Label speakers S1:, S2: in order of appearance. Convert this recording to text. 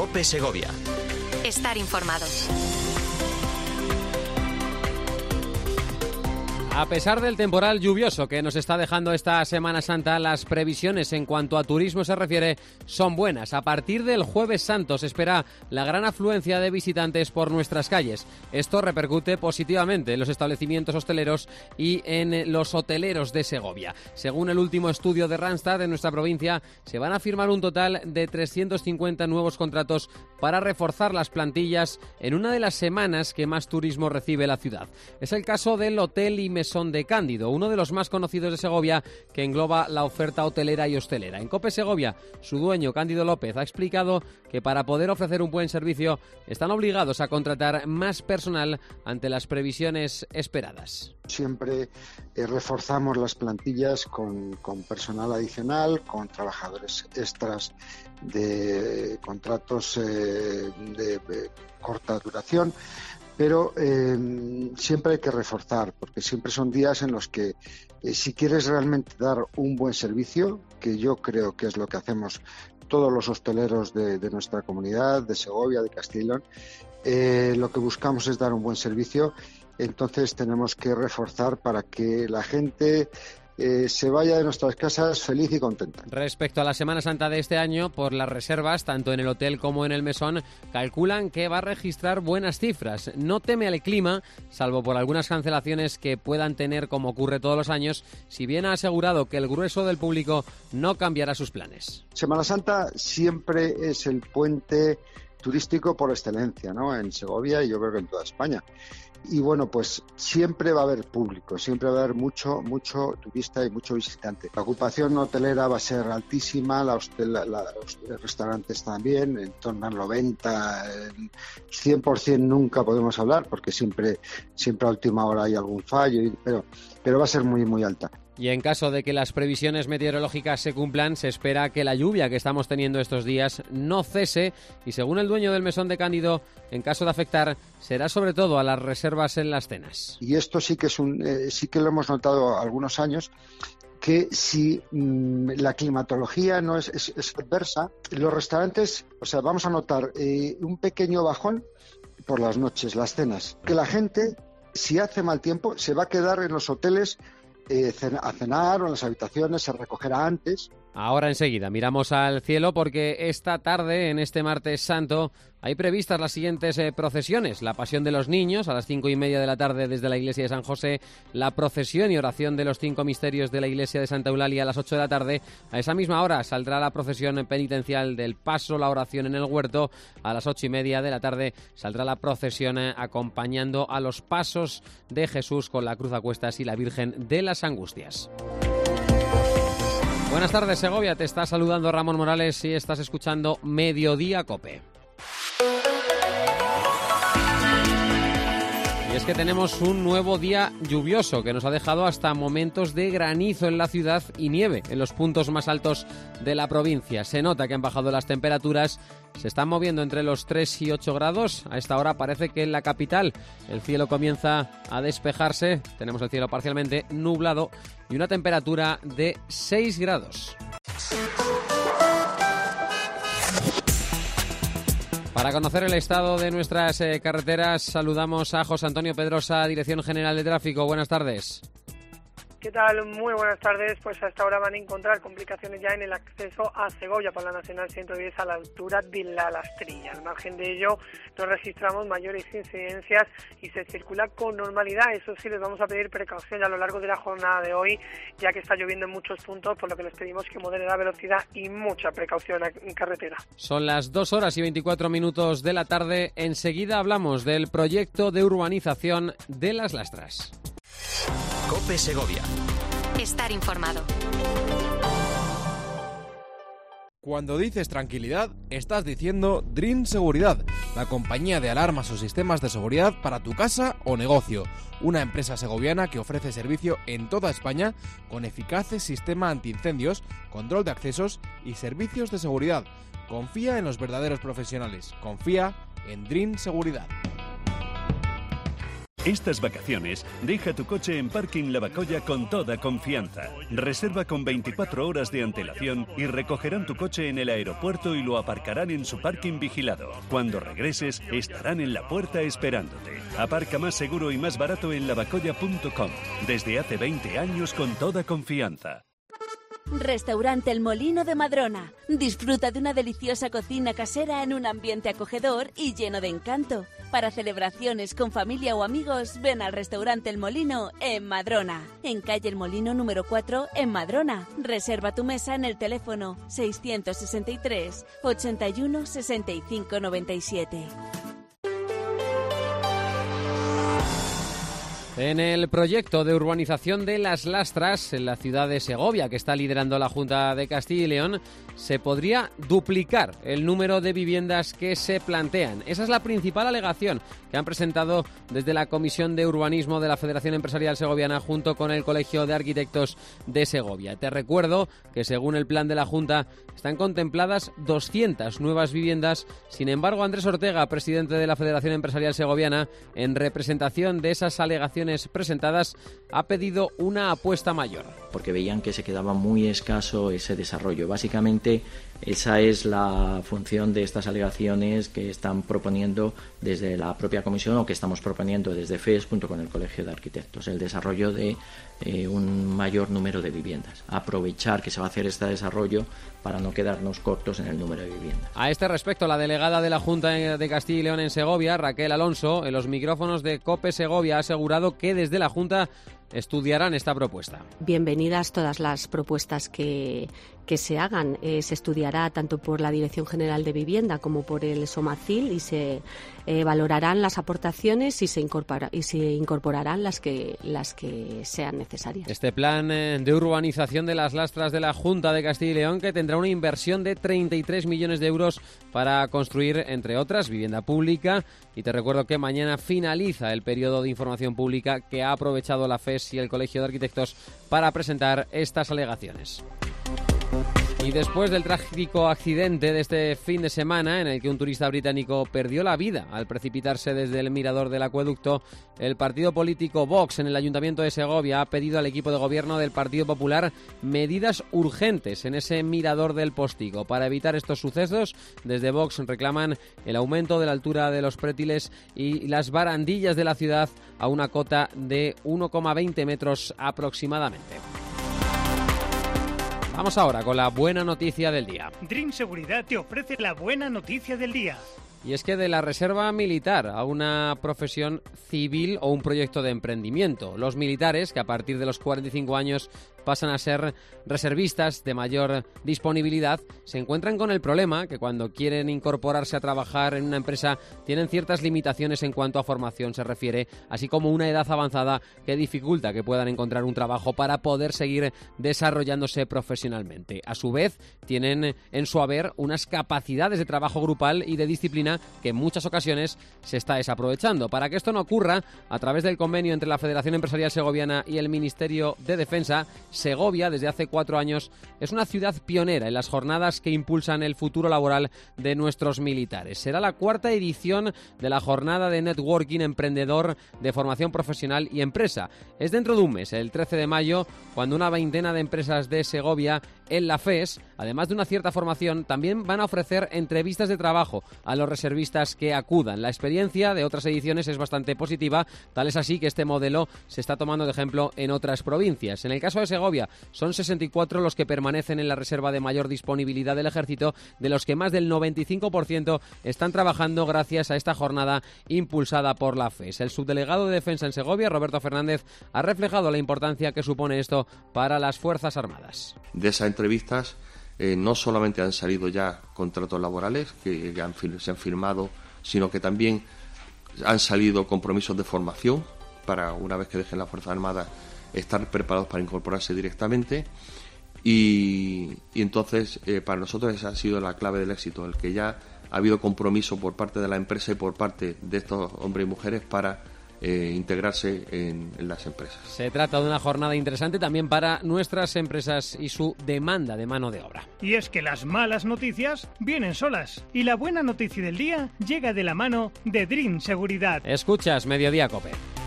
S1: COPE Segovia.
S2: Estar informado.
S3: A pesar del temporal lluvioso que nos está dejando esta Semana Santa, las previsiones en cuanto a turismo se refiere son buenas. A partir del Jueves Santo se espera la gran afluencia de visitantes por nuestras calles. Esto repercute positivamente en los establecimientos hosteleros y en los hoteleros de Segovia. Según el último estudio de Randstad, en nuestra provincia se van a firmar un total de 350 nuevos contratos para reforzar las plantillas en una de las semanas que más turismo recibe la ciudad. Es el caso del Hotel y Mesón de Cándido, uno de los más conocidos de Segovia, que engloba la oferta hotelera y hostelera. En COPE Segovia, su dueño, Cándido López, ha explicado que para poder ofrecer un buen servicio están obligados a contratar más personal ante las previsiones esperadas.
S4: Siempre reforzamos las plantillas con personal adicional, con trabajadores extras de contratos de corta duración, pero siempre hay que reforzar, porque siempre son días en los que si quieres realmente dar un buen servicio, que yo creo que es lo que hacemos todos los hosteleros de nuestra comunidad, de Segovia, de Castilla y León, lo que buscamos es dar un buen servicio. Entonces tenemos que reforzar para que la gente se vaya de nuestras casas feliz y contenta.
S3: Respecto a la Semana Santa de este año, por las reservas, tanto en el hotel como en el mesón, calculan que va a registrar buenas cifras. No teme al clima, salvo por algunas cancelaciones que puedan tener, como ocurre todos los años, si bien ha asegurado que el grueso del público no cambiará sus planes.
S4: Semana Santa siempre es el puente turístico por excelencia, ¿no? En Segovia y yo creo que en toda España. Y bueno, pues siempre va a haber público, siempre va a haber mucho turista y mucho visitante. La ocupación hotelera va a ser altísima, los restaurantes también, en torno al 90%, 100% nunca podemos hablar, porque siempre a última hora hay algún fallo, pero va a ser muy alta.
S3: Y en caso de que las previsiones meteorológicas se cumplan, se espera que la lluvia que estamos teniendo estos días no cese y, según el dueño del mesón de Cándido, en caso de afectar, será sobre todo a las reservas en las cenas.
S4: Y esto sí que sí que lo hemos notado algunos años, que si la climatología no es adversa, los restaurantes, o sea, vamos a notar un pequeño bajón por las noches, las cenas, que la gente, si hace mal tiempo, se va a quedar en los hoteles a cenar o en las habitaciones, se recogerá antes.
S3: Ahora enseguida miramos al cielo porque esta tarde, en este martes santo, hay previstas las siguientes procesiones. La Pasión de los Niños a las 5:30 de la tarde desde la iglesia de San José, la procesión y oración de los 5 misterios de la iglesia de Santa Eulalia a las 8 de la tarde. A esa misma hora saldrá la procesión penitencial del Paso, la oración en el huerto. A las 8:30 de la tarde saldrá la procesión acompañando a los pasos de Jesús con la cruz a cuestas y la Virgen de las Angustias. Buenas tardes, Segovia. Te está saludando Ramón Morales y estás escuchando Mediodía COPE. Y es que tenemos un nuevo día lluvioso que nos ha dejado hasta momentos de granizo en la ciudad y nieve en los puntos más altos de la provincia. Se nota que han bajado las temperaturas, se están moviendo entre los 3 y 8 grados. A esta hora parece que en la capital el cielo comienza a despejarse. Tenemos el cielo parcialmente nublado y una temperatura de 6 grados. Para conocer el estado de nuestras carreteras, saludamos a José Antonio Pedrosa, Dirección General de Tráfico. Buenas tardes.
S5: ¿Qué tal? Muy buenas tardes. Pues hasta ahora van a encontrar complicaciones ya en el acceso a Segovia por la Nacional 110 a la altura de La Lastrilla. Al margen de ello, no registramos mayores incidencias y se circula con normalidad. Eso sí, les vamos a pedir precaución a lo largo de la jornada de hoy, ya que está lloviendo en muchos puntos, por lo que les pedimos que moderen la velocidad y mucha precaución en carretera.
S3: Son las 2:24 de la tarde. Enseguida hablamos del proyecto de urbanización de Las Lastras.
S1: COPE Segovia.
S2: Estar informado.
S6: Cuando dices tranquilidad, estás diciendo Dream Seguridad, la compañía de alarmas o sistemas de seguridad para tu casa o negocio. Una empresa segoviana que ofrece servicio en toda España con eficaces sistema antiincendios, control de accesos y servicios de seguridad. Confía en los verdaderos profesionales. Confía en Dream Seguridad.
S7: Estas vacaciones, deja tu coche en Parking Lavacolla con toda confianza. Reserva con 24 horas de antelación y recogerán tu coche en el aeropuerto y lo aparcarán en su parking vigilado. Cuando regreses, estarán en la puerta esperándote. Aparca más seguro y más barato en lavacolla.com. Desde hace 20 años con toda confianza.
S8: Restaurante El Molino de Madrona. Disfruta de una deliciosa cocina casera en un ambiente acogedor y lleno de encanto. Para celebraciones con familia o amigos, ven al Restaurante El Molino en Madrona. En calle El Molino número 4 en Madrona. Reserva tu mesa en el teléfono 663 81 65 97.
S3: En el proyecto de urbanización de Las Lastras, en la ciudad de Segovia, que está liderando la Junta de Castilla y León, se podría duplicar el número de viviendas que se plantean. Esa es la principal alegación que han presentado desde la Comisión de Urbanismo de la Federación Empresarial Segoviana junto con el Colegio de Arquitectos de Segovia. Te recuerdo que según el plan de la Junta están contempladas 200 nuevas viviendas. Sin embargo, Andrés Ortega, presidente de la Federación Empresarial Segoviana, en representación de esas alegaciones presentadas, ha pedido una apuesta mayor.
S9: Porque veían que se quedaba muy escaso ese desarrollo. Básicamente, esa es la función de estas alegaciones que están proponiendo desde la propia comisión o que estamos proponiendo desde FES junto con el Colegio de Arquitectos, el desarrollo de un mayor número de viviendas. Aprovechar que se va a hacer este desarrollo para no quedarnos cortos en el número de viviendas.
S3: A este respecto, la delegada de la Junta de Castilla y León en Segovia, Raquel Alonso, en los micrófonos de COPE Segovia, ha asegurado que desde la Junta estudiarán esta propuesta.
S10: Bienvenidas todas las propuestas que se hagan. Se estudiará tanto por la Dirección General de Vivienda como por el SOMACIL y se valorarán las aportaciones y se incorporarán las que sean necesarias.
S3: Este plan de urbanización de Las Lastras de la Junta de Castilla y León, que tendrá una inversión de 33 millones de euros para construir, entre otras, vivienda pública. Y te recuerdo que mañana finaliza el periodo de información pública que ha aprovechado la FES y el Colegio de Arquitectos para presentar estas alegaciones. Y después del trágico accidente de este fin de semana en el que un turista británico perdió la vida al precipitarse desde el mirador del acueducto, el partido político Vox en el Ayuntamiento de Segovia ha pedido al equipo de gobierno del Partido Popular medidas urgentes en ese mirador del Postigo. Para evitar estos sucesos, desde Vox reclaman el aumento de la altura de los prétiles y las barandillas de la ciudad a una cota de 1,20 metros aproximadamente. Vamos ahora con la buena noticia del día.
S11: Dream Seguridad te ofrece la buena noticia del día.
S3: Y es que de la reserva militar a una profesión civil o un proyecto de emprendimiento. Los militares, que a partir de los 45 años pasan a ser reservistas de mayor disponibilidad, se encuentran con el problema que cuando quieren incorporarse a trabajar en una empresa tienen ciertas limitaciones en cuanto a formación se refiere, así como una edad avanzada que dificulta que puedan encontrar un trabajo para poder seguir desarrollándose profesionalmente. A su vez, tienen en su haber unas capacidades de trabajo grupal y de disciplina que en muchas ocasiones se está desaprovechando. Para que esto no ocurra, a través del convenio entre la Federación Empresarial Segoviana y el Ministerio de Defensa, Segovia, desde hace 4 años, es una ciudad pionera en las jornadas que impulsan el futuro laboral de nuestros militares. Será la 4ª edición de la jornada de networking emprendedor de formación profesional y empresa. Es dentro de un mes, el 13 de mayo, cuando una veintena de empresas de Segovia en la FES, además de una cierta formación, también van a ofrecer entrevistas de trabajo a los reservistas que acudan. La experiencia de otras ediciones es bastante positiva, tal es así que este modelo se está tomando de ejemplo en otras provincias. En el caso de Segovia, son 64 los que permanecen en la reserva de mayor disponibilidad del ejército, de los que más del 95% están trabajando gracias a esta jornada impulsada por la FES. El subdelegado de Defensa en Segovia, Roberto Fernández, ha reflejado la importancia que supone esto para las Fuerzas Armadas.
S12: De esas entrevistas no solamente han salido ya contratos laborales que se han firmado, sino que también han salido compromisos de formación para, una vez que dejen las Fuerzas Armadas, estar preparados para incorporarse directamente. Y entonces para nosotros esa ha sido la clave del éxito, el que ya ha habido compromiso por parte de la empresa y por parte de estos hombres y mujeres para integrarse en las empresas.
S3: Se trata de una jornada interesante también para nuestras empresas y su demanda de mano de obra.
S11: Y es que las malas noticias vienen solas y la buena noticia del día llega de la mano de Dream Seguridad.
S3: Escuchas Mediodía COPE.